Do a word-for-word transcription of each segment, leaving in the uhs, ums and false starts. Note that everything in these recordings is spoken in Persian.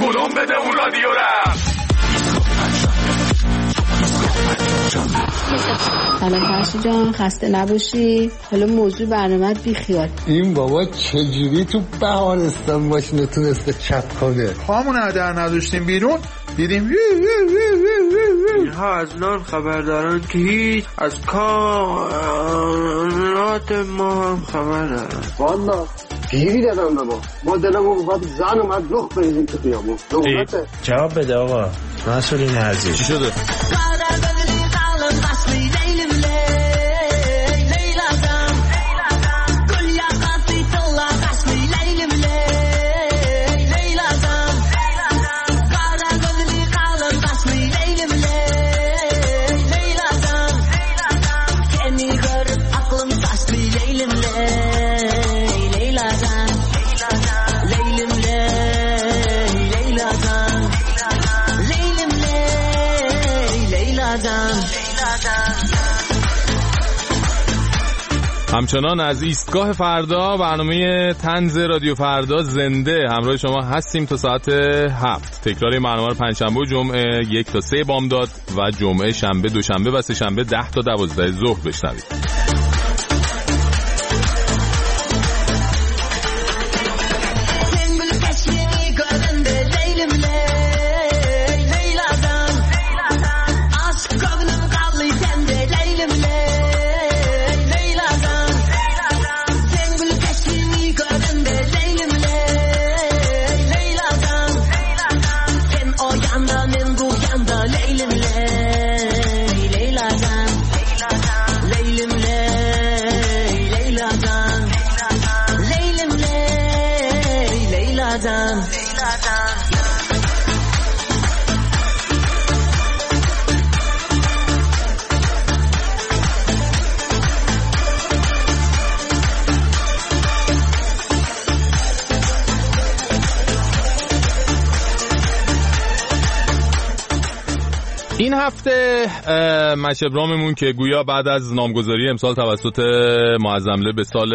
کدوم بده اون رادیو رفت. سلام فرشی جان، خسته نباشی. حالا موضوع برنامه بی خیال. این بابا چجوری تو بهارستان ماشین تونسته چپ کنه؟ پامون در نداشتیم بیرون دیدیم اینها از نان خبر دارن که هیچ از کارات ما هم خبر دارن. والا گیری دادم بابا، ما دلمون بخواد زن اومد لخ بریزیم تو خیابون. جواب بده آقا مسئولین عزیز. چی شده؟ همچنان از ایستگاه فردا برنامه طنز رادیو فردا زنده همراه شما هستیم تا ساعت هفت. تکرار برنامه رو پنجشنبه و جمعه یک تا سه بامداد و جمعه شنبه دوشنبه و سه شنبه ده تا دوازده ظهر بشنوید. این هفته مشبراممون که گویا بعد از نامگذاری امسال توسط معظمله به سال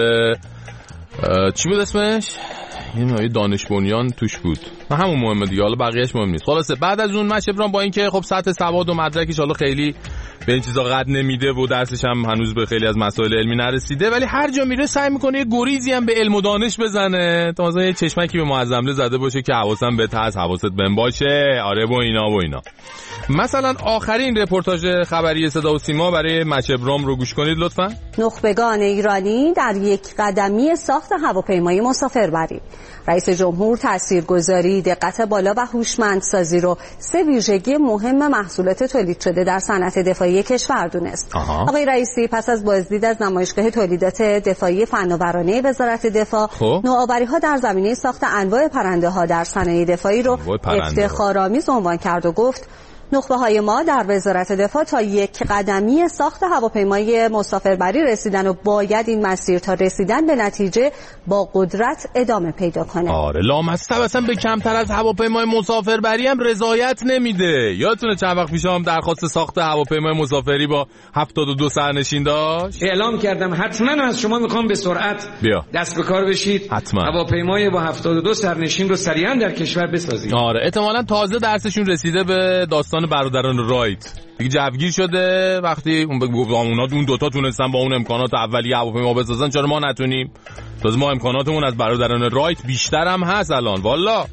چی بود اسمش؟ این دانش بنیان توش بود، همون مهمه دیگه، حالا بقیهش مهم نیست. خلاصه بعد از اون مشبرام با اینکه خب سطح سواد و مدرکش حالا خیلی به این چیزا قد نمیده و درسش هم هنوز به خیلی از مسائل علمی نرسیده، ولی هر جا میره سعی میکنه یه گریزی هم به علم و دانش بزنه تا مثلا یه چشمکی به معظمله زده باشه که حواسم بهت هست، حواست بهم باشه، آره و اینا و اینا. مثلا آخرین رپورتاج خبری صدا و سیما برای مشبرام رو گوش کنید لطفاً. نخبگان ایرانی در یک قدمی ساخت هواپیمای مسافربری. رئیس جمهور تاثیرگذاری، دقت بالا و هوشمندسازی رو سه ویژگی مهم محصولات تولید شده در صنعت دفاعی کشور دونست. آقای رئیسی پس از بازدید از نمایشگاه تولیدات دفاعی فناورانه وزارت دفاع، نوآوری‌ها در زمینه ساخت انواع پرنده‌ها در صنایع دفاعی رو افتخارآمیز عنوان کرد و گفت نخبه های ما در وزارت دفاع تا یک قدمی ساخت هواپیمای مسافربری رسیدن و باید این مسیر تا رسیدن به نتیجه با قدرت ادامه پیدا کنه. آره لامصب اصلا به کمتر از هواپیمای مسافربری هم رضایت نمیده. یادتونه چند وقت پیش هم درخواست ساخت هواپیمای مسافری با هفتاد و دو سرنشین داشت؟ اعلام کردم حتما از شما میخوام به سرعت بیا. دست به کار بشید، حتما هواپیمای با هفتاد و دو سرنشین رو سریعا در کشور بسازید. آره احتمالاً تازه درسشون رسیده به داستان برادران رایت، دیگه جوگیر شده وقتی اون بگو اونا اون دوتا تونستن با اون امکانات اولیه هواپیما بسازن، چرا ما نتونیم؟ تازه ما امکاناتمون از برادران رایت بیشتر هم هست الان. والا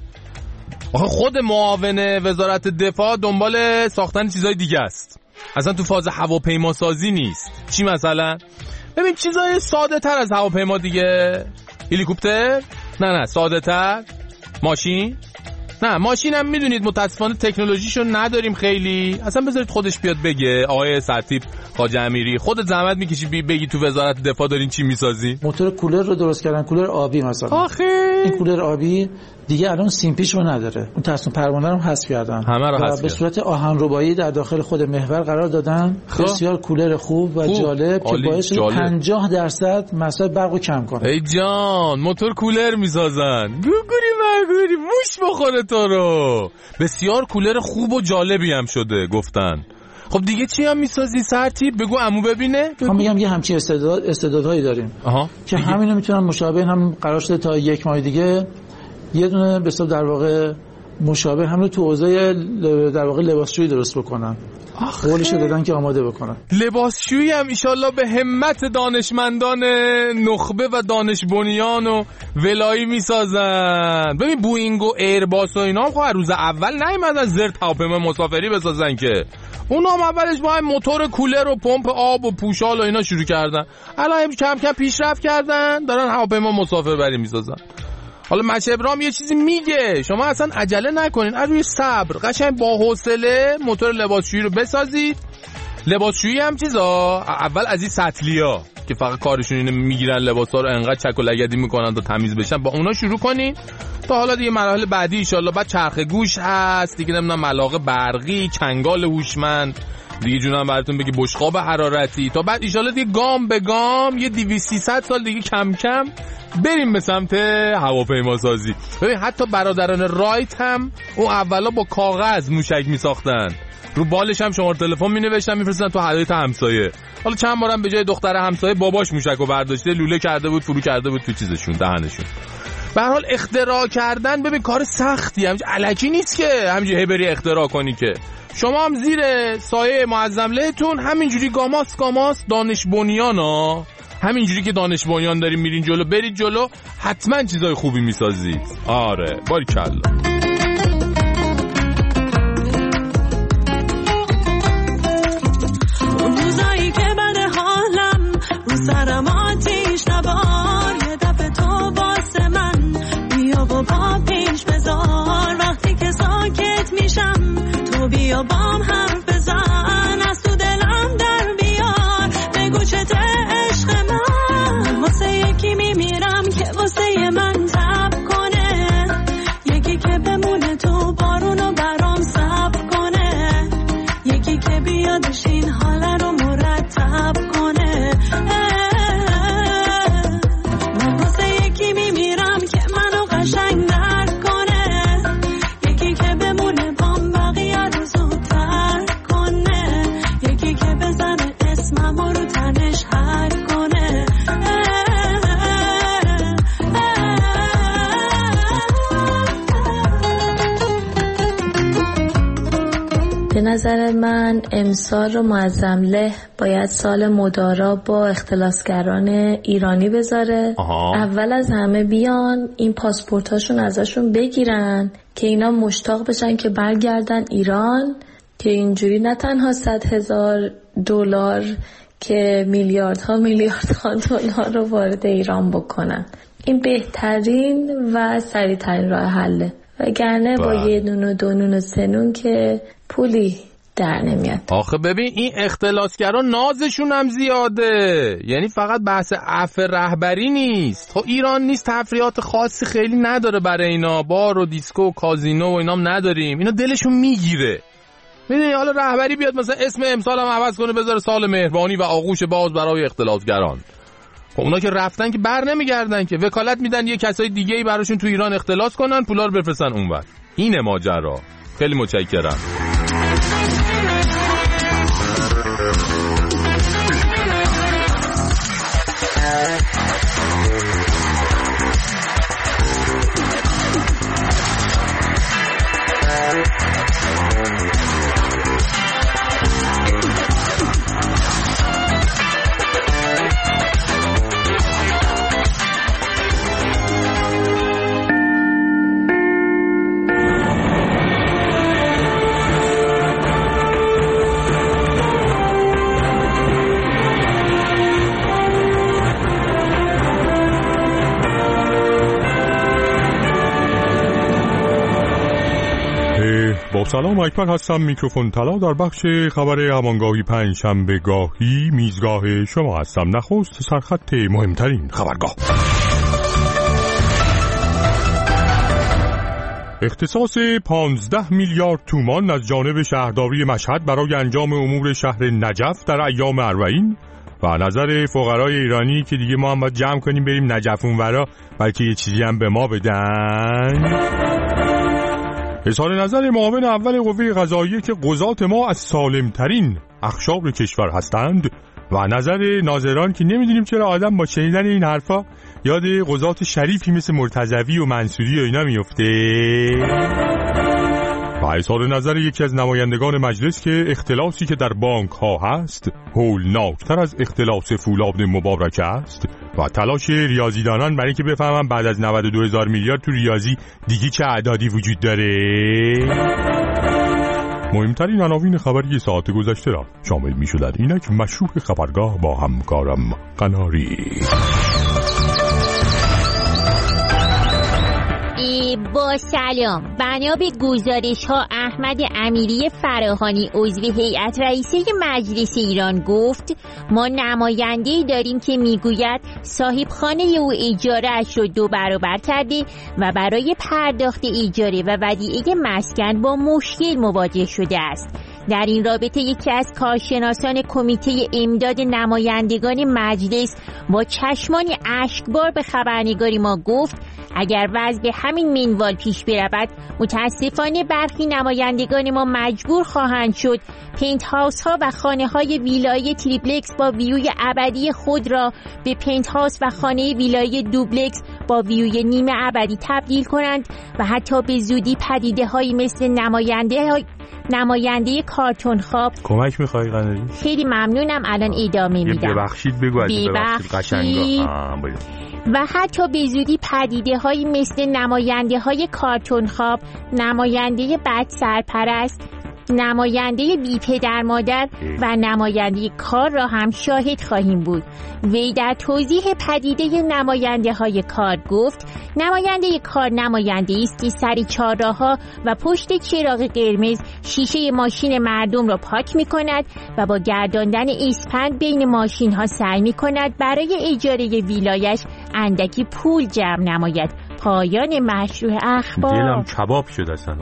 آخه خود معاون وزارت دفاع دنبال ساختن چیزای دیگه است، اصلا تو فاز هواپیما سازی نیست. چی مثلا؟ ببین چیزای ساده تر از هواپیما دیگه، هلیکوپتر؟ نه نه ساده تر، ماشین؟ نه ماشین هم میدونید متاسفانه تکنولوژیشو نداریم خیلی، اصلا بذارید خودش بیاد بگه. آقای سرتیپ خواجه امیری خودت زحمت میکشی بگی تو وزارت دفاع دارین چی میسازی؟ موتور کولر رو درست کردن، کولر آبی مثلا. آخه این کولر آبی دیگه الان سیمپیش رو نداره، اون تصمیم پروانه رو حذف کردن، همه رو حذف به صورت آهنربایی در داخل خود محور قرار دادن. بسیار کولر خوب و خوب. جالب که باعث شده پنجاه درصد مصرف برق رو کم کنه. ای جان موتور کولر میسازن، گوگوری مگوری موش بخوره تو رو. بسیار کولر خوب و جالبی هم شده گفتن. خب دیگه چی هم میسازی سرتیپ؟ بگو عمو ببینه. من میگم یه همچین استعداد استعدادهایی داریم آها. که همینو میتونن مشابه هم قرار شده تا یک ماه دیگه یه دونه به حساب در واقع مشابه هم رو تو حوزه در واقع لباسشویی درست بکنن. قولش دادن که آماده بکنن. لباسشویی هم ایشالله به همت دانشمندان نخبه و دانش بنیان و ولایی میسازن. ببین بوئینگ و ایرباس و اینا هم خب روز اول نیومدن زرت هواپیما مسافری بسازن که. اونا هم اولش با هم موتور کولر و پمپ آب و پوشال و اینا شروع کردن. الان کم کم پیشرفت کردن دارن هواپیما مسافربری میسازن. حالا مچبرام یه چیزی میگه شما اصلا عجله نکنین، از روی صبر قشنگ با حوصله موتور لباسشویی رو بسازید. لباسشویی هم چیزا اول از این سطلیا که فقط کارشون اینه میگیرن لباسا رو انقدر چک و لگدی میکنن تا تمیز بشن، با اونا شروع کنین تا حالا دیگه مراحل بعدی ان شاءالله. بعد چرخ گوش هست دیگه، نمیدونم ملاقه برقی، چنگال هوشمند دیگه، جونم براتون بگی بشقاب حرارتی، تا بعد ان شاءالله دیگه گام به گام یه دویست سیصد سال دیگه کم کم بریم به سمت هواپیما سازی. ببین حتی برادران رایت هم اون اولا با کاغذ موشک میساختن، رو بالش هم شماره تلفن مینوشتن میفرستن تو حدیقه همسایه. حالا چند بارم به جای دختر همسایه باباش موشکو برداشته لوله کرده بود فرو کرده بود تو چیزشون دهنشون. به هر حال اختراع کردن ببین کار سختی، همینج الکی نیست که همینجوری هبری اختراع کنی که. شما هم زیر سایه معظم لهتون همینجوری گاماس گاماس دانش بنیانا، همینجوری که دانش بنیان داریم میرین جلو برید جلو، حتما چیزای خوبی میسازید. آره باریکلا. اون روزایی که بده حالم رو سرم آتیش نبار، یه دفعه تو واسه من بیا و با پیش بذار، وقتی که ساکت میشم تو بیا بام حرف بزن، از تو دلم در بیار بگو چته عشق من، واسه یکی میمیرم که واسه من تب کنه، یکی که بمونه تو بارونو برام صبر کنه، یکی که بیادش این حال رو مرتب کنه. من واسه یکی میمیرم که منو قشنگ درک کنه، یکی که بمونه بام بقیه رو زودتر کنه، یکی که بزنه اسمم رو تنش حل کنه. به نظر من امسال رو معظم له باید سال مدارا با اختلاسگران ایرانی بذاره. آها. اول از همه بیان این پاسپورتاشون ازشون بگیرن که اینا مشتاق بشن که برگردن ایران، که اینجوری نه تنها صد هزار دلار که میلیاردها میلیاردها دلار رو وارد ایران بکنن. این بهترین و سریعترین راه حله، وگرنه با یه نون و دو نون و سه نون که پولی در نمیاد. آخه ببین این اختلاسگران نازشون هم زیاده، یعنی فقط بحث عفو رهبری نیست. خب ایران نیست تفریحات خاصی خیلی نداره برای اینا، بار و دیسکو و کازینو و اینام نداریم، اینا دلشون میگیره. میدونی حالا رهبری بیاد مثلا اسم امسال هم عوض کنه بذاره سال مهربانی و آغوش باز برای اختلاسگران. خب اونا که رفتن که بر نمیگردن که، وکالت میدن یه کسای دیگه‌ای براشون تو ایران اختلاس کنن، پولا رو بفرستن اونور. اینه ماجرا. خیلی متشکرم. با سلام اکبر هستم، میکروفون طلا در بخش خبر همانگاهی پنجشنبه گاهی میزگاه شما هستم. نخست سرخط مهمترین خبرگاه. اختصاص پانزده میلیارد تومان از جانب شهرداری مشهد برای انجام امور شهر نجف در ایام اربعین و نظر فقرای ایرانی که دیگه ما هم باید جمع کنیم بریم نجف اونورا بلکه یه چیزی هم به ما بدن. اظهار نظر معاون اول قوه قضاییه که قضات ما از سالمترین اقشار کشور هستند و نظر ناظران که نمیدونیم چرا آدم با شنیدن این حرفا یاد قضات شریفی مثل مرتضوی و منصوری و اینا میفته و اظهار نظر یکی از نمایندگان مجلس که اختلاسی که در بانک ها هست هولناکتر از اختلاس فولاد مبارک است و تلاش ریاضیدانان برای اینکه بفهمن بعد از نود و دو هزار میلیارد تو ریاضی دیگه چه اعدادی وجود داره. مهمترین عناوین خبری ساعت گذشته را شامل می شدن. اینک مشروع خبرگاه با همکارم قناری. با سلام، بنا به گزارش ها احمد امیری فراهانی عضو هیئت رئیسه مجلس ایران گفت ما نماینده‌ای داریم که میگوید صاحب خانه او اجاره اش رو دو برابر کرده و برای پرداخت اجاره و ودیعه مسکن با مشکل مواجه شده است. در این رابطه یکی از کارشناسان کمیته امداد نمایندگان مجلس با چشمانی اشکبار به خبرنگاری ما گفت اگر وضع به همین منوال پیش برود متاسفانه برخی نمایندگان ما مجبور خواهند شد پنت هاوس ها و خانه های ویلایی تریپلکس با ویوی ابدی خود را به پنت هاوس و خانه ویلایی دوبلکس با ویوی نیمه ابدی تبدیل کنند و حتی به زودی پدیده هایی مثل نماینده های نماینده کارتون خواب. کمک میخوای قناری؟ خیلی ممنونم، الان ادامه میدم. ببخشید بگو. ببخشید قشنگا. و حتی به زودی پدیده هایی مثل نماینده های کارتون خواب، نماینده بد سرپرست، نماینده بی پدر مادر و نماینده کار را هم شاهد خواهیم بود. وی در توضیح پدیده نماینده های کار گفت نماینده کار نماینده است که سر چهارراه‌ها و پشت چراغ قرمز شیشه ماشین مردم را پاک می کند و با گرداندن اسپند بین ماشین ها سعی می کند برای اجاره ویلایش اندکی پول جمع نماید. پایان مشروع اخبار. دلم کباب شد اصلا.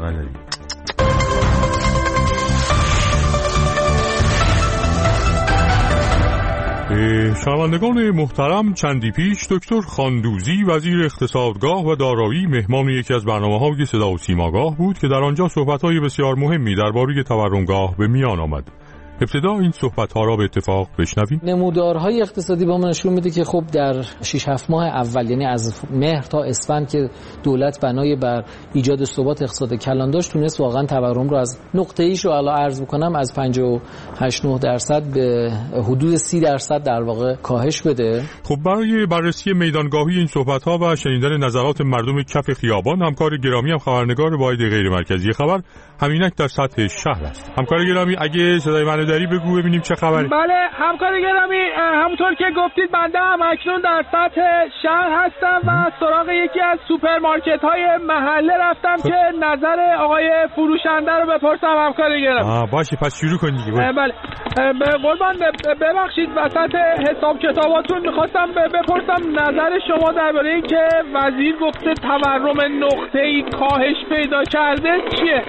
شنوندگان محترم، چندی پیش دکتر خاندوزی وزیر اقتصادگاه و دارایی مهمان یکی از برنامه‌های صدا و سیماگاه بود که در آنجا صحبت‌های بسیار مهمی درباره تورمگاه به میان آمد. ابتدا این صحبت‌ها را به اتفاق بشنویم. نمودارهای اقتصادی با ما نشون میده که خب در شش هفت ماه اول، یعنی از مهر تا اسفند که دولت بنای بر ایجاد ثبات اقتصادی کلان داشت، تونست واقعا تورم رو از نقطه ایش رو الان عرض بکنم از پنجاه و هشت نه درصد به حدود سی درصد در واقع کاهش بده. خب برای بررسی میدانگاهی این صحبت‌ها و شنیدن نظرات مردم کف خیابان، همکار گرامی هم خبرنگار واحد غیر مرکزی خبر همینک در سطح شهر است. همکار گرامی اگه صدای منو داری بگو ببینیم چه خبره. بله همکار گرامی، همونطور که گفتید بنده هم اکنون در سطح شهر هستم و سراغ یکی از سوپرمارکت های محله رفتم خب. که نظر آقای فروشنده رو بپرسم همکار گرامی. آه باشه پس شروع کن دیگه. بله قربان ببخشید وسط حساب کتاباتون میخواستم بپرسم نظر شما درباره این که وزیر گفته تورم نقطه‌ای کاهش پیدا کرده چیه؟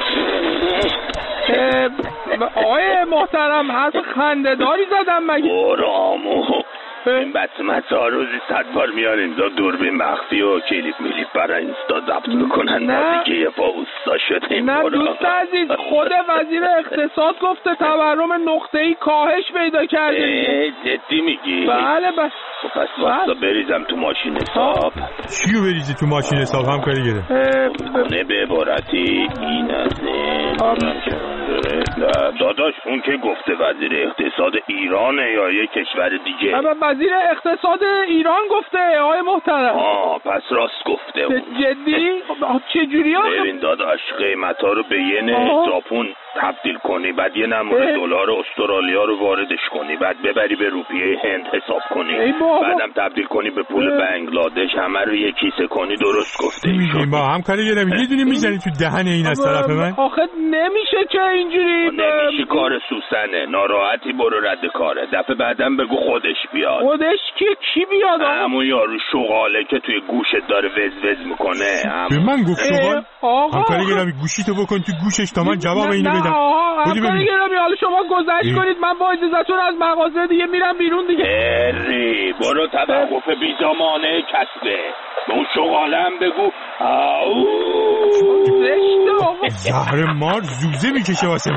آقای محترم حرف خنده‌داری زدم مگه؟ برامو این بسمت ها روزی صد بار میان اینجا دوربین مخفی و کلیپ میلیپ برای اینستا ضبط میکنن. نه دیگه یه پا اوستا شده. نه دوست عزیز، خود وزیر اقتصاد گفته تورم نقطه‌ای کاهش پیدا کرده. جدی میگی؟ بله بس. خب پس واستا بریزم تو ماشین حساب. چیو بریزی تو ماشین حساب هم کاری گره؟ خونه به عبارتی این از این داداش اون که گفته وزیر اقتصاد ایرانه یا یه کشور دیگه؟ وزیر اقتصاد ایران گفته آقای محترم. آه پس راست گفته اون. جدی؟ چجوری آخه؟ ببین داداش قیمت ها رو به ین ژاپن تبدیل کنی، بعد یه نمونه دلار استرالیا رو واردش کنی، بعد ببری به روپیه هند حساب کنی، بعدم تبدیل کنی به پول بنگلادش، همه رو یه کیسه کنی. درست گفته میگیم با هم کاری گرم یه دونی میزنی تو دهن این از طرف من. آخه نمیشه که اینجوری. نمیشه کار سوسنه. ناراحتی برو رد کاره. دفعه بعدم بگو خودش بیاد. خودش کی کی بیاد؟ همون یارو شغاله که توی گوشت داره وز وز میکنه. به من گفت شغال؟ هم کاری گرم گوشیتو بکن تو گوشش تا من جواب اینو بدم. آها هم کاری گرم حالا شما گذشت کنید، من با اجازهتون از مغازه دیگه میرم بیرون دیگه. اری برو توقف بیزامانه کسبه. به اون شغاله هم بگو زهر مار زوزه میکشه واسه من.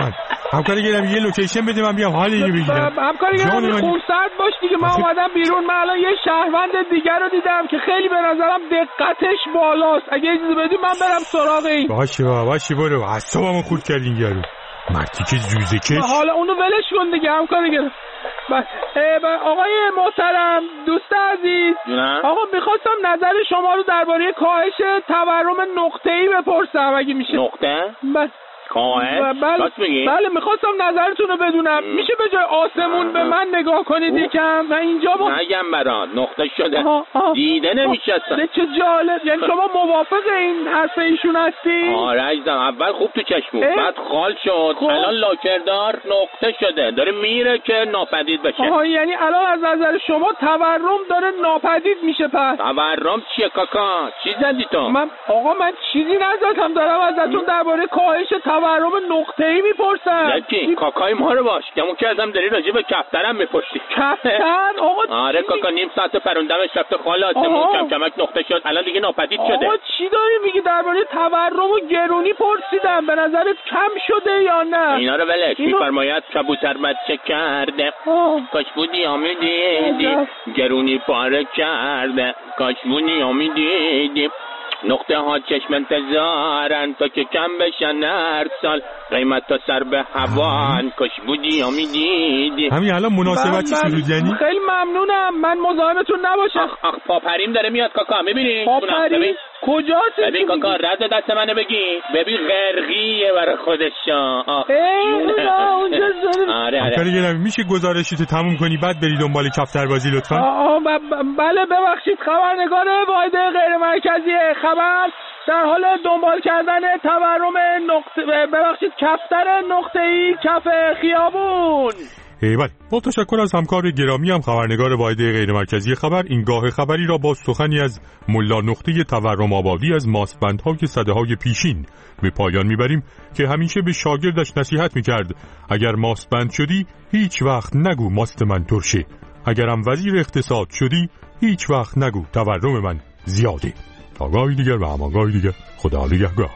همکاری گرم یه لوکیشن بده من بیام حال دیگه بگیرم. همکاری گرم خونسرد باش دیگه، من اومدم بیرون. من الان یه شهروند دیگر رو دیدم که خیلی به نظرم دقتش بالاست. اگه اجازه بدی من برم سراغ این. باشه بابا باشه برو، اعصابمو خورد کردین یارو. مردی که زوزه کش. حالا اونو ولش کن دیگه همکاری گرم. بس آقای محترم، دوست عزیز، آقا میخواستم نظر شما رو درباره کاهش تورم نقطه‌ای بپرسم اگه میشه. نقطه؟ بس کاهش؟ بله بله میخواستم نظرتون رو بدونم. م. میشه به جای آسمون به من نگاه کنید یکم؟ من اینجا با نگم برات نقطه شده. آها آها. دیده نمیشه اصلا. چه جالب. یعنی شما موافق این حرف ایشون هستی؟ آره عزیزم، اول خوب تو چشمون بعد خال شد خوب. الان لاکردار نقطه شده، داره میره که ناپدید بشه. آها یعنی الان از نظر شما تورم داره ناپدید میشه. پس تورم چیه کاکا؟ چی زدی تو؟ من آقا من چیزی نزدم، دارم ازتون درباره کاهش تورم نقطه‌ای میپرسم. یکی کاکای ما رو باش که که ازم داری راجع به کفترم میپرسی. کفتر آقا؟ آره کاکا نیم ساعت پروندمش رفته خالات کم کمک نقطه شد، الان دیگه ناپدید شده. آقا چی داری میگی؟ درباره تورم و گرونی پرسیدم، به نظرت کم شده یا نه؟ اینا رو ولش. میفرماید کبوتر بچه کرده کاش بودی آمیدیدی، گرونی پاره کرده کاش بودی آمیدیدی، نقطه ها چشم انتظارن تا که کم بشن هر سال، قیمت تا سر به هوان کاش بودی یا میدیدی. همین الان مناسبت چی شروع یعنی؟ خیلی ممنونم، من مزاحمتون نباشم. آخ آخ پاپریم داره میاد کاکا، میبینی؟ پاپریم؟ کجاست؟ ببین کاکا رد دست منو بگی، ببین غرقیه برای خودشا. آخ اینا اونجا زنم. آره آره میشه گزارشی تو تموم کنی بعد بری دنبال کفتر بازی لطفا؟ آه بله ببخشید، خبرنگار واحد غیر مرکزی خبر در حال دنبال کردن تورم نقطه ببخشید کفتر نقطه‌ای کف خیابون. بله، با تشکر از همکار گرامی هم خبرنگار واحد غیر مرکزی خبر. این گاه خبری را با سخنی از ملا نقطه تورم آبادی از ماستبندهای صده‌های پیشین به پایان میبریم که همیشه به شاگردش نصیحت میکرد اگر ماستبند شدی هیچ وقت نگو ماست من ترشه، اگرم وزیر اقتصاد شدی هیچ وقت نگو تورم من زیاده. تا گاهی دیگر و همانگاهی دیگر، خدا نگهدار.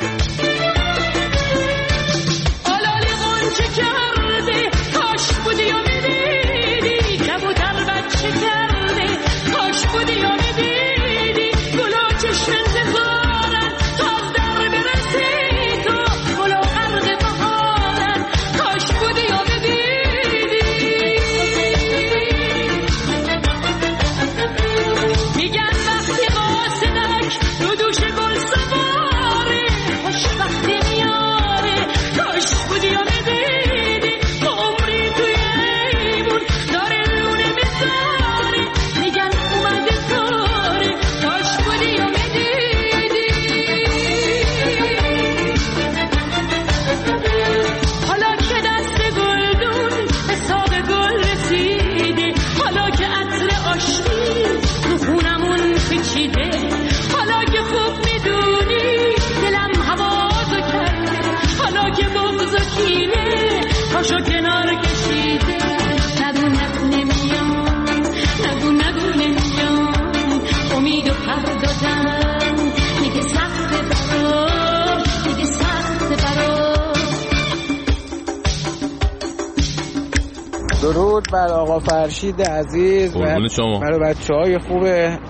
درود بر آقا فرشید عزیز و برای بچه های خوب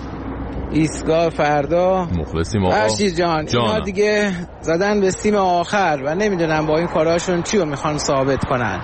ایستگاه فردا. مخلصیم آقا فرشید جان. جانم. اینا دیگه زدن به سیم آخر و نمیدونم با این کاراشون چی رو میخوان ثابت کنن.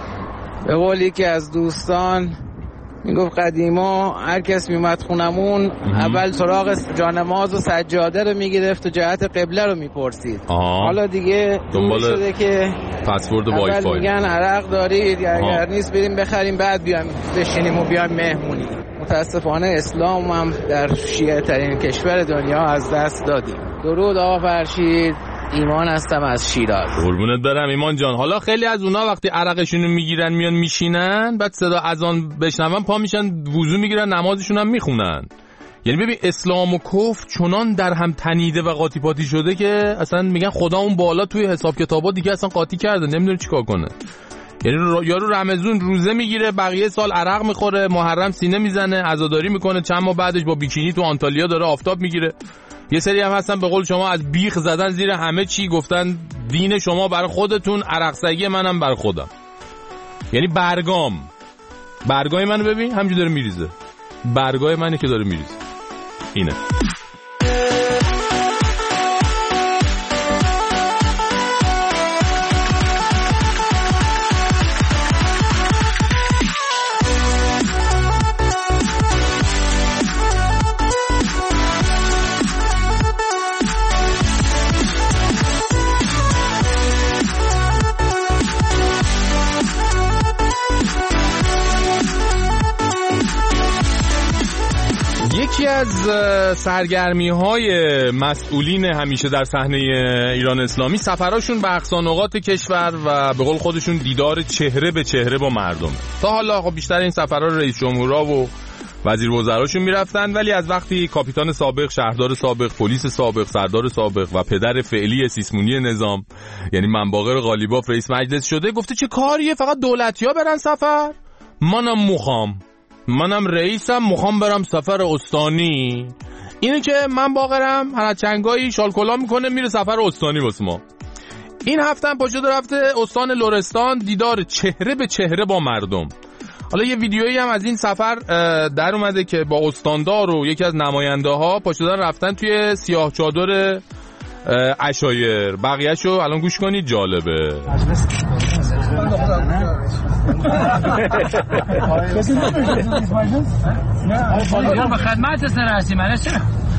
به قولی که از دوستان میگفت قدیما هر کس میومد خونمون اول سراغ جانماز و سجاده رو میگرفت و جهت قبله رو میپرسید. حالا دیگه دنبال شده که پسورد وای فای میگن عرق دارید یا اگر نیست بریم بخریم بعد بیایم بشینیم و بیایم مهمونی. متاسفانه اسلام هم در شیعه ترین کشور دنیا از دست دادیم. درود آقا فرشید، ایمان هستم از شیراز. قربونت برم ایمان جان. حالا خیلی از اونا وقتی عرقشونو میگیرن میان میشینن، بعد صدا اذان بشنون پا میشن وضو میگیرن نمازشون هم میخونن. یعنی ببین اسلام و کفر چنان در هم تنیده و قاطی پاتی شده که اصلا میگن خدا اون بالا توی حساب کتابا دیگه اصلا قاطی کرده، نمیدونه چیکار کنه. یعنی رو یارو رمضان روزه میگیره، بقیه سال عرق میخوره، محرم سینه میزنه، عزاداری میکنه، چند ماه بعدش با بیکینی تو آنتالیا داره آفتاب میگیره. یه سری هم هستن به قول شما از بیخ زدن زیر همه چی، گفتن دین شما برای خودتون، عرقسگی منم برای خودم. یعنی برگام برگای منو ببین همینجوری داره میریزه، برگای منه که داره میریزه. اینه. یکی از سرگرمی‌های مسئولین همیشه در صحنه ایران اسلامی سفراشون به اقصانقاط کشور و به قول خودشون دیدار چهره به چهره با مردم. تا حالا خب بیشتر این سفرها رئیس جمهورها و وزیر وزراشون میرفتن، ولی از وقتی کاپیتان سابق، شهردار سابق، پلیس سابق، سردار سابق و پدر فعلی سیسمونی نظام یعنی منباقر قالیباف رئیس مجلس شده، گفته چه کاریه فقط دولتی‌ها برن سفر؟ منم مخام منم رئیسم مخوام برم سفر استانی. اینه که من باقرم هر چنگایی شالکولا میکنه میره سفر استانی واسه ما. این هفته هم پاشده رفته استان لرستان دیدار چهره به چهره با مردم. حالا یه ویدیویی هم از این سفر در اومده که با استاندار و یکی از نماینده ها پاشدن رفتن توی سیاه چادر عشایر. بقیه‌شو الان گوش کنید، جالبه. ما به خدمت سررسی من چرا؟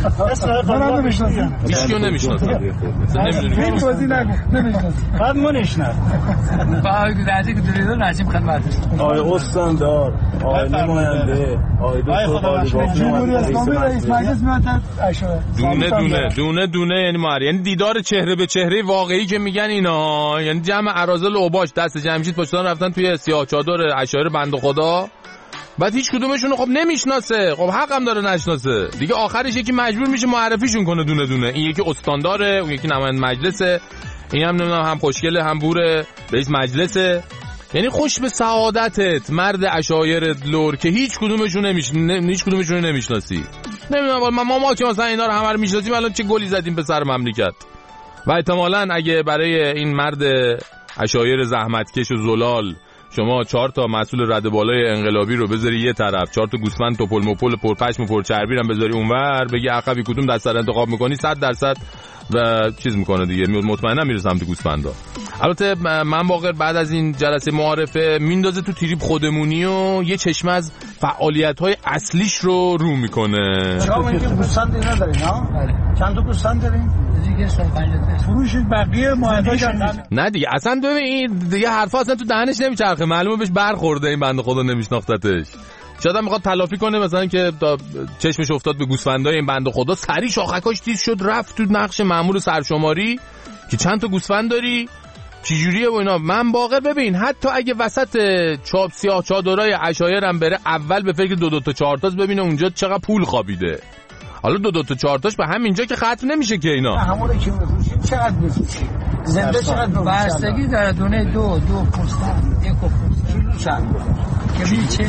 من نمیشناسم. هیچ کیو نمیشناسم. نمیدونم. توضیح نگو. نمیشناسم. بعد ما نشناس. با گذشته که دوریدو رسیم خدمتش. آقای استاندار، آقای نماینده، آقای دکتر جمهوری اسلامی رئیس مجلس میاد اشاره. دونه دونه دونه دونه یعنی مار یعنی دیدار چهره به چهره واقعی که میگن اینا، یعنی جمع اراذل اوباش دست جمشید پشتان رفتن توی سیاه چادر عشایر بنده خدا، بعد هیچ کدومشون خب نمیشناسه. خب حقم داره نشناسه دیگه. آخرش یکی مجبور میشه معرفیشون کنه دونه دونه. این یکی استانداره، اون یکی نماینده مجلسه، این هم نمیدونم هم خوشگله هم بوره رئیس مجلسه. یعنی خوش به سعادتت مرد عشایر لور که هیچ کدومشون نمیش هیچ کدومشون نمیشناسی. نمیدونم ما ما که مثلا اینا رو همه رو میشناسیم الان چه گلی زدیم به سر مملکت. و احتمالاً اگه برای این مرد عشایر زحمتکش و زلال شما چهار تا مسئول رده بالای انقلابی رو بذاری یه طرف، چهار تا گوسفند توپل مپل پرپشم و پرچربی هم بذاری اونور، بگی عقبی کدوم دست سر انتخاب میکنی، صد درصد و چیز میکنه دیگه، مطمئنا میره سمت گوسفندا. البته من واقعا بعد از این جلسه معارفه میندازه تو تریپ خودمونی و یه چشمه از فعالیت‌های اصلیش رو رو میکنه. شما اینکه گوسفند ندارین ها؟ چند تا گوسفند دارین؟ دیگه فروش بقیه معداش نه دیگه اصلا ببین دیگه حرفا اصلا تو دهنش نمیچرخه، معلومه بهش برخورده این بنده خدا نمیشناختتش. شاید هم میخواد تلافی کنه مثلا که چشمش افتاد به گوسفندای این بنده خدا، سری شاخکاش تیز شد رفت تو نقش مأمور سرشماری که چند تا گوسفند داری چجوریه و اینا. من باقر ببین حتی اگه وسط چاپ سیاه چادرای عشایر هم بره اول به فکر دو دو تا چهار تاست ببینه اونجا چقدر پول خوابیده. حالا دو دو تا چهار تاش به همینجا که ختم نمیشه که اینا. همون که میفروشید چقدر میفروشید؟ زنده چقدر بستگی داره، دونه دو دو پوستن یک پوست کیلو چند که میچه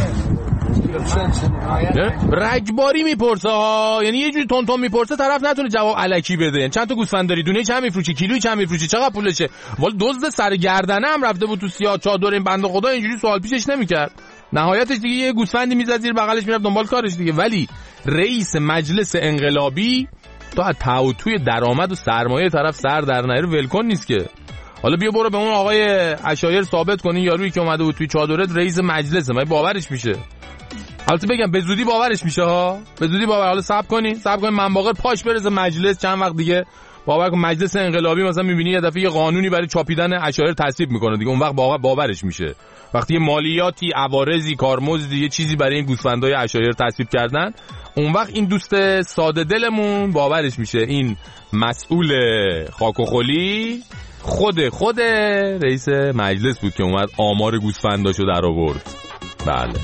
رگباری میپرسه ها، یعنی یه جوری تون تون میپرسه طرف نتونه جواب الکی بده. یعنی چند تا گوسفند داری، دونه چند میفروشی، کیلویی چند میفروشی، چقدر پولشه؟ ولی دزد سر گردنه هم رفته بود تو سیاه چادر این بنده خدا، اینجوری سوال پیشش نمیکرد. نهایتش دیگه یه گوسفندی میزد زیر بغلش میرفت دنبال کارش دیگه. ولی رئیس مجلس انقلابی تو از تعهدی درآمد و سرمایه طرف سر در نهر ولکن نیست که. حالا بیا برو به اون آقای عشایر ثابت کنی یارویی که اومده بود توی چادرت رئیس مجلسه، من باورش میشه. البته بگم به زودی باورش میشه ها، به زودی باور. حالا صبر کنی صبر کنی من باقر پاش برسه مجلس چند وقت دیگه باور کن مجلس انقلابی مثلا میبینی یه دفعه یه قانونی برای چاپیدن عشایر تصویب میکنه دیگه، اون وقت باور باورش میشه. وقتی مالیاتی، عوارضی، کارمزدی، یه چیزی برای این گوسفندای عشایر تصویب کردن، اون وقت این دوست ساده دلمون باورش میشه این مسئول خاک و خلی خود خود رئیس مجلس بود که اومد آمار گوسفنداشو در آورد. بله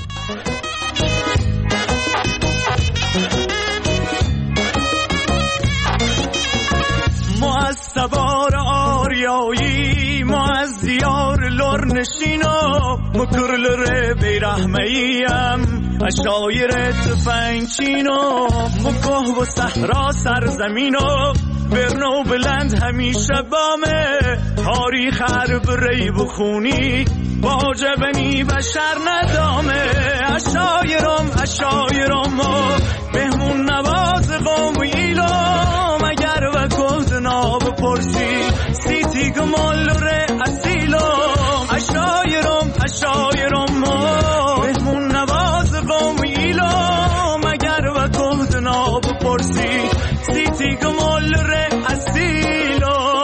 ما از سوار آریایی، ما از دیار لرنشینا، مکرل ره بیرحمهیم اشایر تفنگچینا، مکه و صحرا سرزمینا، برنو بلند همیشه بامه، تاریخ حرب ری بخونی واجبنی بشر ندامه اشایرم اشایرم مهمون نواز قوم ایلام اگر و کلدنا بپرسی سیتی گمال ره اصیلام اشایرم اشایرم مهمون نواز قوم ایلام اگر و کلدنا بپرسی سیتی گمال ره اصیلام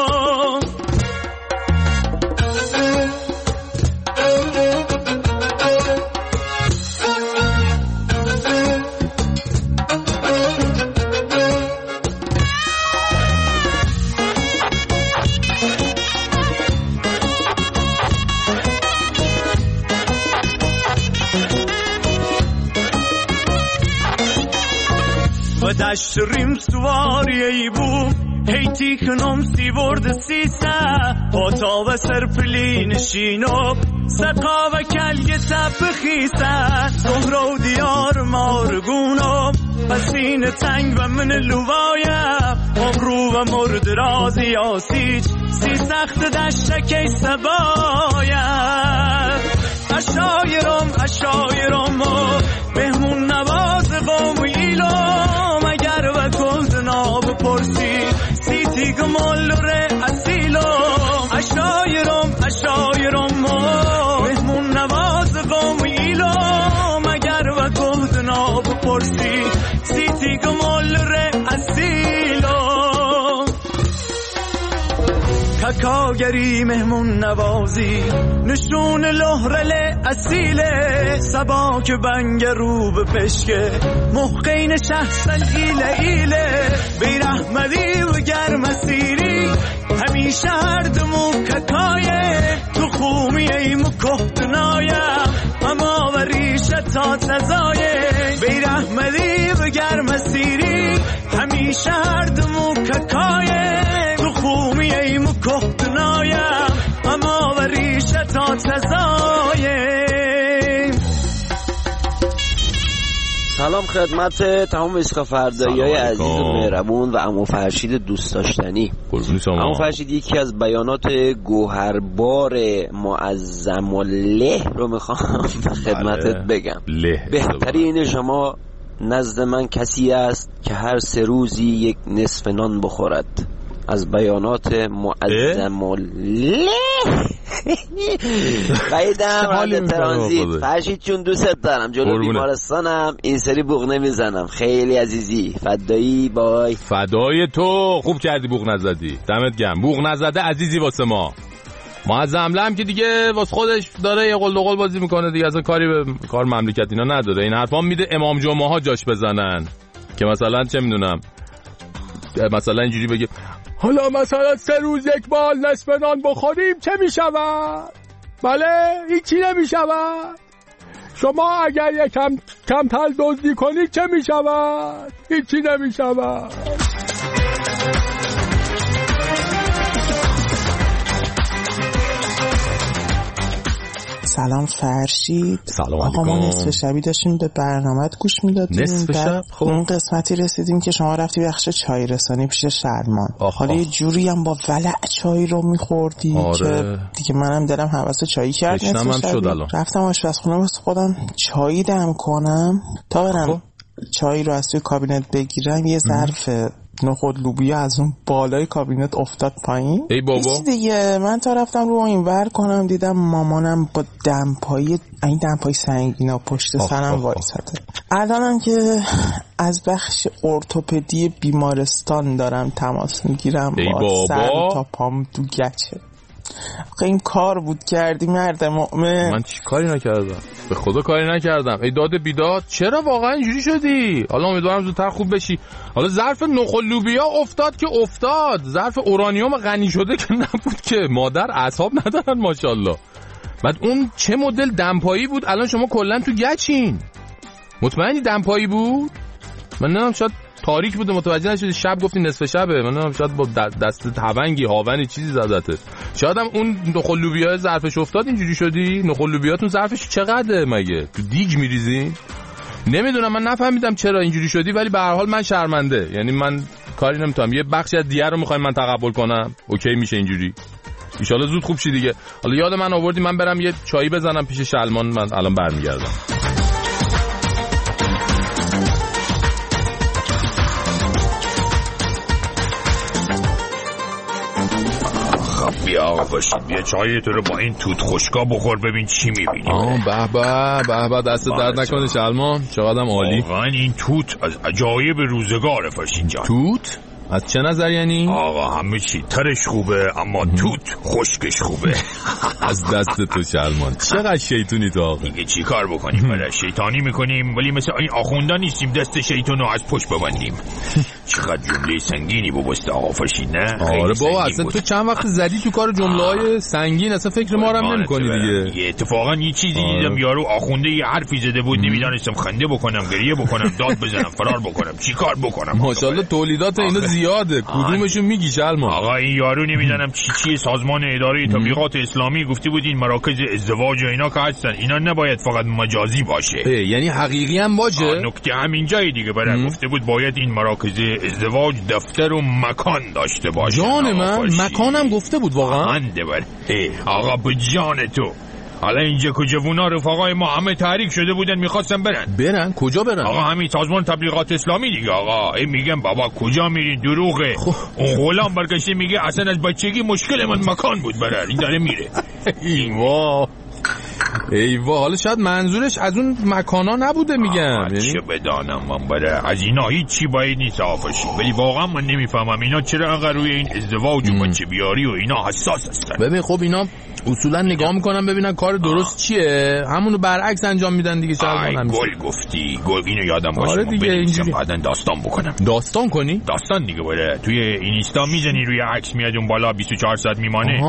و دشت ریم سواری ای بو هیتی کنم سی ورد سیسه پاتا و سرپلی نشینو سقا و کلگه تب خیسه زهرا و دیار مارگونو پسین تنگ و من لوایم امرو و مرد رازی یاسیج سی سخت دشتکی سبایم اشایرم اشایرم مهمون نواز قوم ایلام اگر و کلدنا بپرسی سیتی گمال ره اصیلام اشایرم اشایرم مهمون نواز قوم ایلام اگر و کلدنا بپرسی سیتی گمال ره اصیلام کاکاگری مهمون نوازی نشون لحرل اصیله سباک بنگ رو به پشکه محقین شخصن ایله ایله بیرحمدی و گرم سیری همیشه هر دمو ککایه تو خومی ایمو کهتنایم اما و ریشه تا تزایه بیرحمدی و گرم سیری همیشه هر دمو ککایه تو خومی ایمو کهتنایم اما و ریشه تا تزایه. سلام خدمت تمام اسکافردایی‌های عزیز و مهربون و عمو فرشید دوست داشتنی. عمو فرشید یکی از بیانات گوهربار معظم الله رو میخوام خدمتت بگم. بهترین شما نزد من کسی است که هر سه روزی یک نصف نان بخورد. از بیانات معظم الله قیدم رد ترانزیت. فرشید چون دوست دارم، جلو بیمارستانم، این سری بوق نمیزنم. خیلی عزیزی، فدایی، بای. فدای تو، خوب کردی بوق نزدی، دمت گرم. بوق نزده عزیزی واسه ما. معظم لم که دیگه واسه خودش داره یه قل و قل بازی میکنه دیگه، اصلا کاری به کار مملکت اینا نداره. این حرفا میده امام جمعه ها جاش بزنن که مثلا چه میدونم، مثلا اینجوری بگه حالا مثلا سه روز یک بار نصف نان بخوریم چه می شود؟ بله هیچی نمی شود. شما اگر یکم کمتر دزدی کنید چه می شود؟ هیچی نمی شود. سلام فرشید. سلام آقا ما نصف شبی داشتیم به برنامه‌ات گوش میدادیم. نصف شب خب اون قسمتی رسیدیم که شما رفتی بخش چای رسانی پیش شرمان. حالا یه جوری هم با ولع چای رو میخوردی آره. که دیگه منم دلم هوس چایی کرد. نصف شبی رفتم آشپزخونه واسه خودم چای دم کنم تا برم خب. چای رو از توی کابینت بگیرم، یه ظرف نخود لوبیا از اون بالای کابینت افتاد پایین. ای بابا دیگه من تا رفتم رو این ور کنم دیدم مامانم با دمپایی، این دمپایی سنگینا پشت سرم وایساده. الانم که از بخش ارتوپدی بیمارستان دارم تماس میگیرم با سر تا پام تو گچه. این کار بود کردی مرد مؤمن. من چی کاری نکردم، به خدا کاری نکردم. ای داد بیداد چرا واقعا اینجوری شدی؟ حالا امیدوارم زودتر خوب بشی. حالا ظرف نخل لوبیا افتاد که افتاد، ظرف اورانیوم غنی شده که نبود که. مادر اعصاب ندارن ماشاءالله. بعد اون چه مدل دمپایی بود؟ الان شما کلا تو گچین. مطمئنی دمپایی بود؟ من نمیدونم، شاید تاریک بوده متوجه نشدی، شب گفتی نصف شبه. من نمیدونم، شاید با دست تونگی هاونی چیزی زدته. شاید هم اون نخل لوبیا ظرفش افتاد اینجوری شدی. نخل لوبیاتون ظرفش چقدره مگه؟ تو دیگ میریزین؟ نمیدونم، من نفهمیدم چرا اینجوری شدی، ولی به هر حال من شرمنده. یعنی من کاری نمیتونم. یه بخشی از دیگه رو میخوایم من تقبل کنم، اوکی میشه اینجوری. ان شاءالله زود خوب شی دیگه. حالا یاد من آوردی من برم یه چایی بزنم پیش شلمان، من الان برمیگردم. بیا آقا باشید، بیا چای تو رو با این توت خشکا بخور ببین چی میبینی. آه به به به به، دست درد نکنه شلمان، چقدرم عالی. واقعا این توت از عجایب روزگاره فرشین جان. توت؟ از چه نظر یعنی؟ آقا همه چی ترش خوبه اما توت خشکش خوبه. از دست تو شلمان، چقدر شیطونی تو آقا. دیگه چی کار بکنیم؟ بله شیطانی میکنیم ولی مثل این آخوندا نیستیم دست شیطان رو از پشت ببندیم. چقدر جمله سنگینی بابست آقا فرشید نه؟ آره بابا اصلا تو چند وقت زدی تو کار جمله های سنگین، اصلا فکر ما رو هم نمی کنی دیگه. یه اتفاقا یه چیزی آره. دیدم یارو آخونده یه حرفی زده بود نمیدانستم خنده بکنم گریه بکنم داد بزنم فرار بکنم چی کار بکنم. ماشاءالله تولیدات اینا زیاده، کدومشون میگی شلمان؟ آقا این یارو نمیدونم چی چی سازمان اداره تبلیغات اسلامی گفته بود این مراکز ازدواج و اینا که هستن اینا نباید فقط مجازی باشه، یعنی حقیقی هم باشه. نکته همین جای دیگه برای گفته بود باید این مراکز ازدواج دفتر و مکان داشته باشه. جان من مکانم گفته بود واقعا. انده بر آقا به جان تو. حالا اینجا کجوونا رفقای ما همه تحریک شده بودن میخواستن برن. برن کجا برن؟ آقا همین سازمان تبلیغات اسلامی دیگه. آقا این میگم بابا کجا میرین دروغه. اون غلام برگشته میگه اصلا از بچگی مشکل من مکان بود برن. این داره میره. ایوا ایوا حالا شاید منظورش از اون مکانا نبوده میگم. یعنی چه بدانم من بره از اینا هیچی باید نیست آفشی. ولی واقعا من نمیفهمم اینا چرا انقدر روی این ازدواج و بچه بیاری و اینا حساس هستن. ببین خب اینا اصولا نگاه میکنن ببینن کار درست آه. چیه همونو برعکس انجام میدن دیگه. شاید گل گفتی گل اینو یادم باشه. آره دیگه اینجوری بعدن داستان بکنم. داستان کنی؟ داستان دیگه بره توی اینستا میزنی روی عکس میاد اون بالا بیست و چهار ساعت میمانه.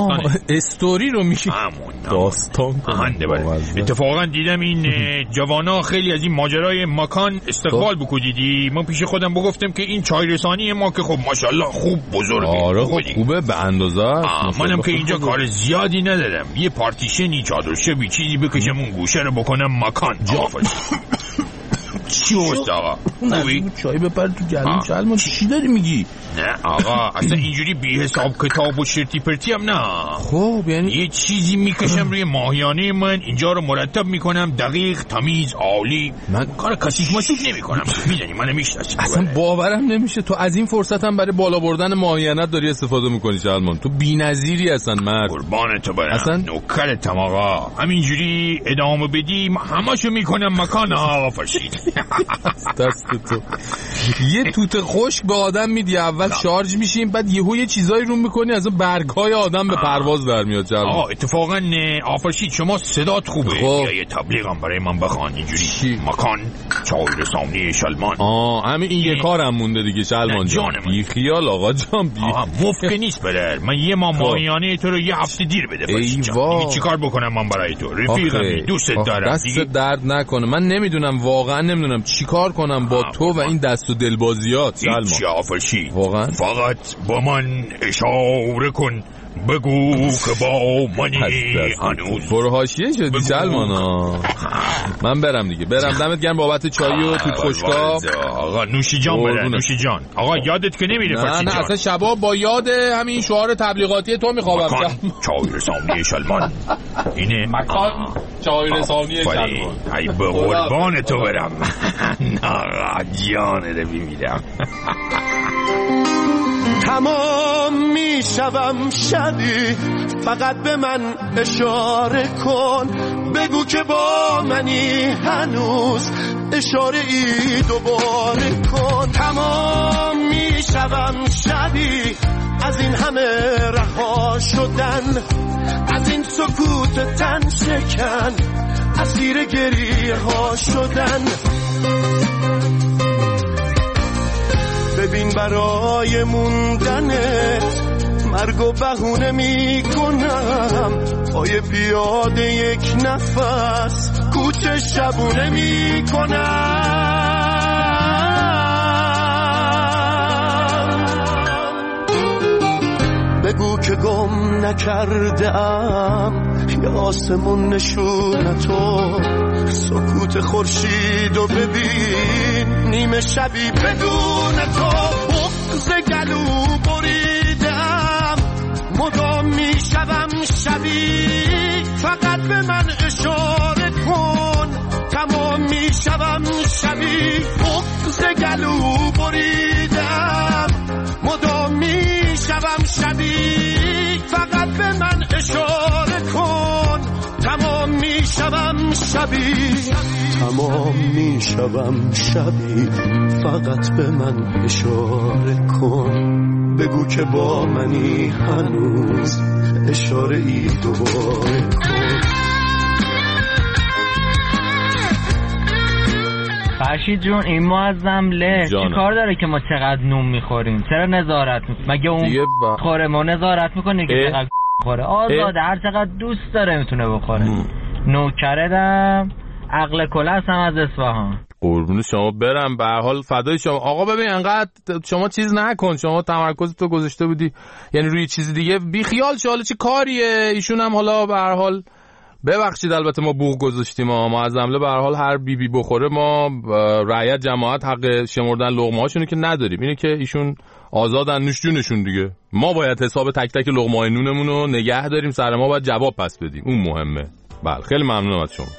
استوری رو میشی همون داستان هنده بره. اتفاقا دیدم این جوانا خیلی از این ماجرای مکان استقبال بکنیدی. من پیش خودم بگفتم که این چای رسانی ما که خب ماشاءالله خوب بزرگه. آره خب خوبه به اندازه. منم که اینجا کار زیادی ندارم یه پارتیشنی چادر شبی چیزی بکشم اون گوشه رو بکنم مکان جافش. چی هست آقا؟ خوبی؟ چای بپر تو گلوم شلمان چی داری میگی؟ نه آقا اصلا اینجوری بی حساب کتاب و شرطی پرتی هم نه. خب یعنی یه چیزی میکشم روی ماهیانه من اینجا رو مرتب میکنم دقیق تمیز عالی. من کار کسیک ماسیک نمیکنم. میدونی من میشناسم. اصلا باورم نمیشه تو از این فرصت هم برای بالا بردن ماهیانت داری استفاده میکنی شلمان. تو بی‌نظیری هستن مرد. قربان تو برم اصلا نوکرتم آقا. همینجوری ادامه بدی همشو میکنم مکان آقا فرشید. دست تو یه توت خشک به آدم میدی اول شارژ میشیم بعد یهو یه چیزایی رو میکنی از اون برگ‌های آدم به پرواز در میاد. جلو آه اتفاقا آفرشید شما صدات خوبه. خب. یه تبلیغم برای من بخوان اینجوری مکان چای رسانی شلمان. آه همین این یه کارم مونده دیگه شلمان جان. بی خیال آقا جان بی مفت نیست بره. من یه ماه ماهیانه تو رو یه هفته دیر بده فرشید جان. چیکار بکنم من برای تو رفیقمی دوست دارم. دست درد نکنه. من نمیدونم واقعا نمیدونم چیکار کنم با تو و این دست و دلبازیات سلمان. هیچ آفرشید واقعا فقط با من اشاره کن بگو که با منی هنوز. برو حاشیه شدی سلمان. من برم دیگه برم. دمت گرم بابت چای و توت خشکا. آقا نوشی جان بره نوشی جان. آقا یادت که نمیره فرشید جان. نه نه اصلا شبا با یاد همین شعار تبلیغاتی تو میخوابم. مکان چای رسانی شلمان. اینه مکان چای رسانی شلمان. ای به قربان تو برم. آقا جانه بمیرم. تمام میشوم شبی فقط به من اشاره کن بگو که با منی هنوز اشاره ای دوباره کن. تمام میشوم شبی از این همه رها شدن از این سکوت تن شکن اسیر گریه ها شدن. ببین برای موندنت مرگ و بهونه می کنم پای پیاده یک نفس کوچه شبونه می کنم. بگو که گم نکردم یا آسمون نشونتو سکوت خورشید و ببین نیمه شبی بدون تو بغض گلو بریدم مدام میشه میشوم شبیه بغض گلو بریدم مدام میشوم شبیه فقط به من اشاره کن تمام میشوم شبیه تمام میشوم شبیه فقط به من اشاره کن بگو که با منی هنوز اشاره ای دوباره کن. فرشید جون این معظم له چی کار داره که ما چقدر نون میخوریم؟ چرا نظارت میکنیم؟ مگه اون با... خوره ما نظارت میکنه که چقدر خوره؟ آزاده هر چقدر دوست داره میتونه بخوره. نوکردم عقل کله هستم از اصفهان. قربون شما برم به هر حال فدای شما. آقا ببین انقدر شما چیز نکن، شما تمرکز تو گذاشته بودی یعنی روی چیز دیگه، بی خیال شو. حالا چه کاریه ایشون هم حالا به هر حال ببخشید البته ما بوق گذاشتیم، ما ما از عمله به هر حال هر بی بی بخوره ما رعیت جماعت حق شمردن لقمه هاشونو که نداریم، اینه که ایشون آزادن نوش جونشون دیگه. ما باید حساب تک تک لقمه های نونمون رو نگه داریم، سر ما باید جواب پس بدیم، اون مهمه. بله خیلی ممنونم از شما.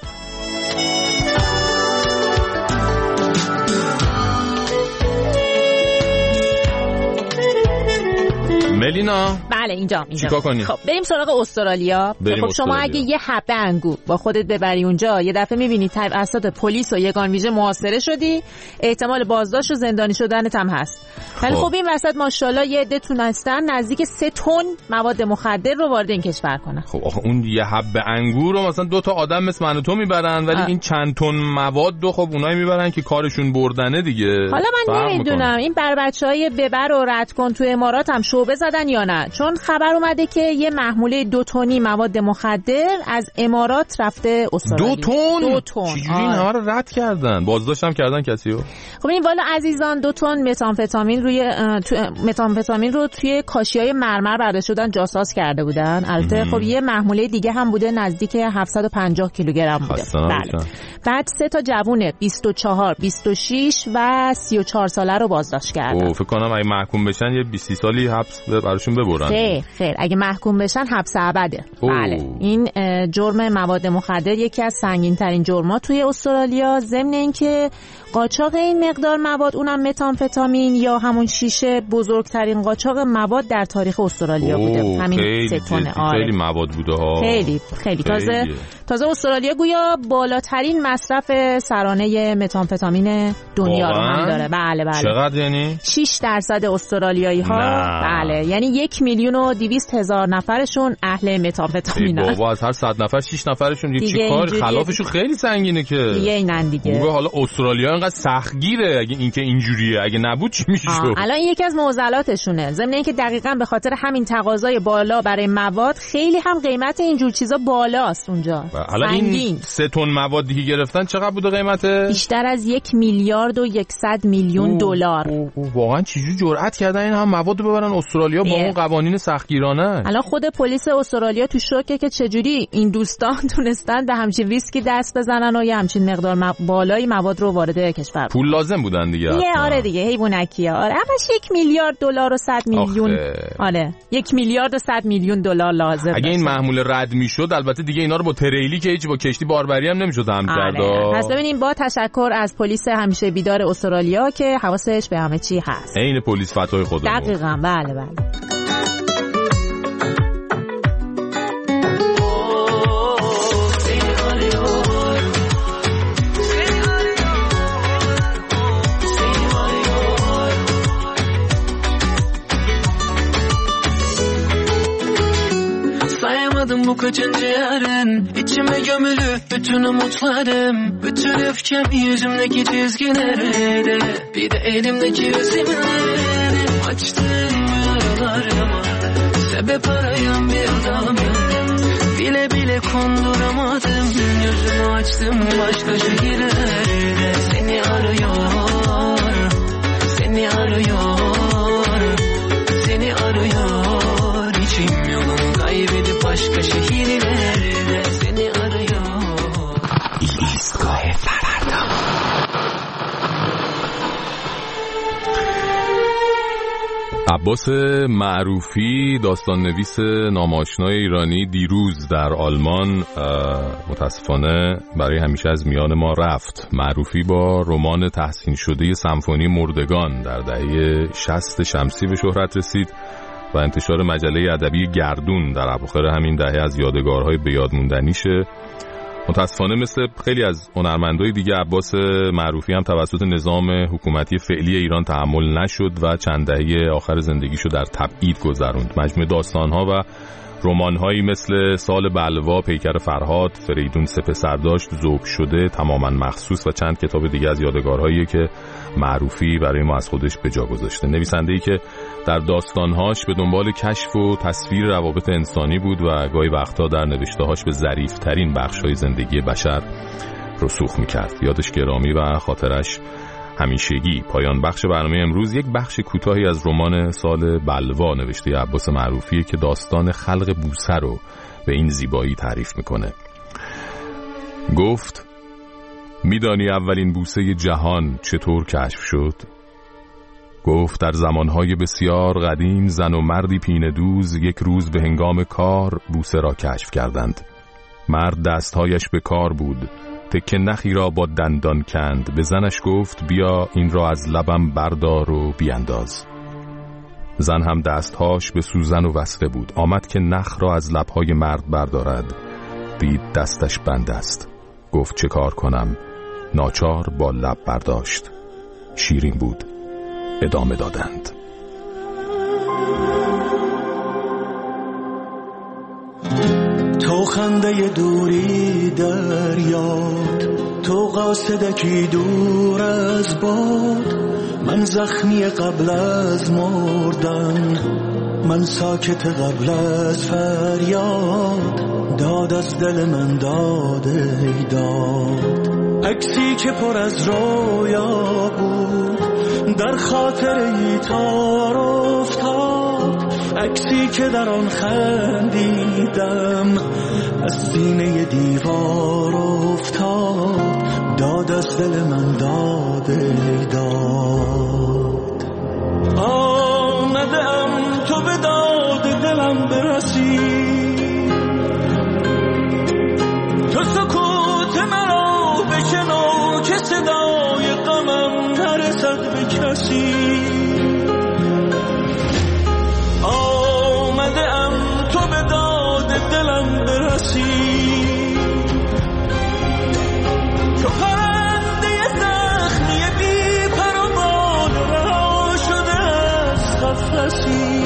ملینا بله اینجا اینجا چیکار کنیم؟ خب بریم سراغ استرالیا. بریم خب استرالیا. شما اگه یه حبه انگور با خودت ببری اونجا یه دفعه میبینی توسط پلیس و یگان ویژه محاصره شدی، احتمال بازداشت و زندانی شدنت هم هست. ولی خب این وسط ماشاءالله یه عده تونستن نزدیک سه تن مواد مخدر رو وارد این کشور کنن. خب آخه اون یه حبه انگور رو مثلا دو تا آدم مثل من و تو میبرن، ولی آه. این چند تن مواد رو خب اونایی میبرن که کارشون بردنه دیگه. حالا من نمیدونم این بر بچهای ببر و رد کن تو امارات هم شعبه زدن یا نه، چون خبر اومده که یه محموله دو تنی مواد مخدر از امارات رفته استرالیا. دو تن؟ دو تن. چجوری این همه رو رد کردن؟ بازداشت هم کردن کسیو؟ خب این والا عزیزان دو تن متامفتامین روی تو... متامفتامین رو توی کاشیای مرمر برداشت شدن جاساز کرده بودن. البته خب یه محموله دیگه هم بوده نزدیک هفتصد و پنجاه کیلوگرم بوده. بله. بعد سه تا جوون بیست و چهار، بیست و شش و سی و چهار ساله رو بازداشت کردن. او فکر کنم اگه محکوم بشن یه بیست سالی حبس براشون ببرن. خیر خیر اگه محکوم بشن حبس ابده. بله این جرم مواد مخدر یکی از سنگین ترین جرم‌ها توی استرالیا، ضمن اینکه قاچاق این مقدار مواد اونم متامفتامین یا همون شیشه بزرگترین قاچاق مواد در تاریخ استرالیا بوده. همین سه تن. خیلی مواد بوده ها. خیلی خیلی تازه تازه استرالیا گویا بالاترین مصرف سرانه متامفتامین دنیا رو هم داره. بله بله. چقدر یعنی؟ شش درصد استرالیایی ها نه. بله یعنی یک میلیون و دویست هزار نفرشون اهل متامفتامینن. بابا از هر صد نفر شش نفرشون یه چی کار خلافشون خیلی سنگینه که. دیگه اینن دیگه. خوبه حالا استرالیا اینقدر سختگیره اگه اینکه اینجوریه، اگه نبود چی میشه شد؟ الان این یکی از معضلاتشونه. ضمن اینکه دقیقاً به خاطر همین تقاضای بالا برای مواد خیلی هم قیمت اینجور چیزا بالاست اونجا. حالا این سه تن موادی که گرفتن چقدر بوده قیمته؟ بیشتر از یک میلیارد و یکصد میلیون دلار. واقعا چجوری جرأت کردن این هم مواد رو ببرن استرالیا با اون قوانین سختگیرانه؟ الان خود پلیس استرالیا تو شوکه که چجوری این دوستان تونستن به همچین ویسکی دست بزنن و یه همچین مقدار م... بالای مواد رو وارد کشور. پول لازم بودن دیگه. یه آره دیگه حیوانکیه. آره همش یک میلیارد دلار و صد میلیون. آره یک میلیارد و صد میلیون دلار لازم. اگه این محموله رد میشد البته دیگه اینا رو با تریلی که هیچ با کشتی باربری هم نمیشد هم کرد. آره. پس ببینیم با تشکر از پلیس همیشه بیدار استرالیا که حواسش به همه چی هست. عین پلیس فتای خودمون. دقیقاً بله بله. Bu kaçıncı yarın içime gömülü bütün umutlarım bütün öfkem yüzümdeki çizgilerdi bir de elimdeki resimlerini açtım yaralarıma sebep arayan bir adamım bile bile konduramadım gözümü açtım başka şehirlerde seni arıyor seni arıyor seni arıyor içim yolumu kaybedip başka şehirlerde seni arıyor. ایستگاه فردا. عباس معروفی، داستان نویس ناماشنای ایرانی، دیروز در آلمان متاسفانه برای همیشه از میان ما رفت. معروفی با رمان تحسین شده سمفونی مردگان در دهه شصت شمسی به شهرت رسید و انتشار مجله ادبی گردون در اواخر همین دهه از یادگارهای بیادموندنیشه. متاسفانه مثل خیلی از هنرمندای دیگه عباس معروفی هم توسط نظام حکومتی فعلی ایران تحمل نشد و چند دهه آخر زندگیشو در تبعید گذروند. مجموعه داستان‌ها و رمان‌هایی مثل سال بلوا، پیکر فرهاد، فریدون سه پسر داشت، ذوب شده، تماما مخصوص و چند کتاب دیگه از یادگارهایی که معروفی برای ما از خودش به جا گذاشته. نویسنده‌ای که در داستان‌هاش به دنبال کشف و تصویر روابط انسانی بود و گاهی وقتا در نوشته‌هاش به ظریف‌ترین بخش‌های زندگی بشر رسوخ می‌کرد. یادش گرامی و خاطرش همیشگی. پایان بخش برنامه امروز یک بخش کوتاهی از رمان سال بلوا نوشته عباس معروفی که داستان خلق بوسه رو به این زیبایی تعریف میکنه. گفت: میدانی اولین بوسه جهان چطور کشف شد؟ گفت در زمانهای بسیار قدیم زن و مردی پینه دوز یک روز به هنگام کار بوسه را کشف کردند. مرد دستهایش به کار بود، تکه نخی را با دندان کند. به زنش گفت بیا این را از لبم بردار و بیانداز. زن هم دستهاش به سوزن و وصله بود. آمد که نخ را از لبهای مرد بردارد، دید دستش بند است. گفت چه کار کنم؟ ناچار با لب برداشت. شیرین بود. ادامه دادند. تو خنده دوری در یاد، تو قاصدکی دور از باد، من زخمی قبل از مردن، من ساکت قبل از فریاد، داد از دل من داد ای داد. عکسی که پر از رویا بود در خاطر ای تار افتاد، عکسی که در آن خندیدم از سینه دیوار افتاد، داد از دل من داد ای داد. آمدم تو به داد دلم برسی، تو سکوت مرا بشنو که صدای غمم نرسد به کسی. آمدم تو به داد دلم برسی، چو پرنده زخمی بی پر و بال رها شده از قفسی.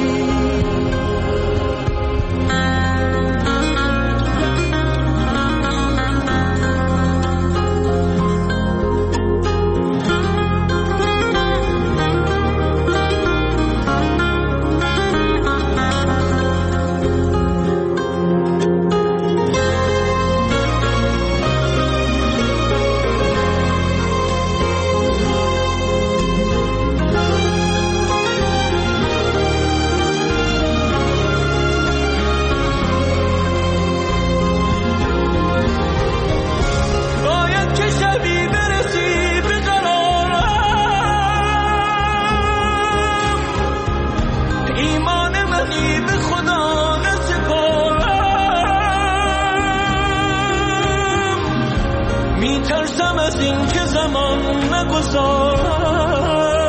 میترسم از این که زمان نگذارم،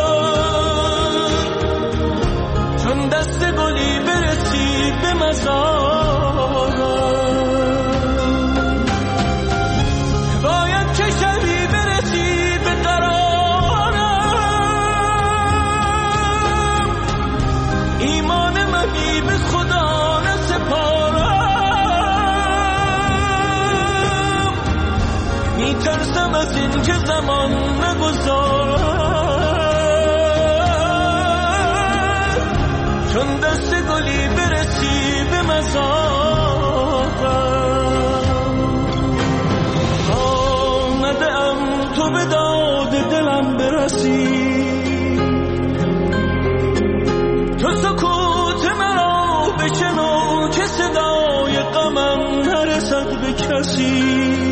چون دست گلی برسی به مزارم. باید که شبی برسی به قرارم، ایمان منی به خدا نسپارم. میترسم از این که زمان نگذارد، چون دست گلی برسی به مزارم. آمدم تو به داد دلم برسی، تو سکوت مرا بشنو که صدای غمم نرسد به کسی.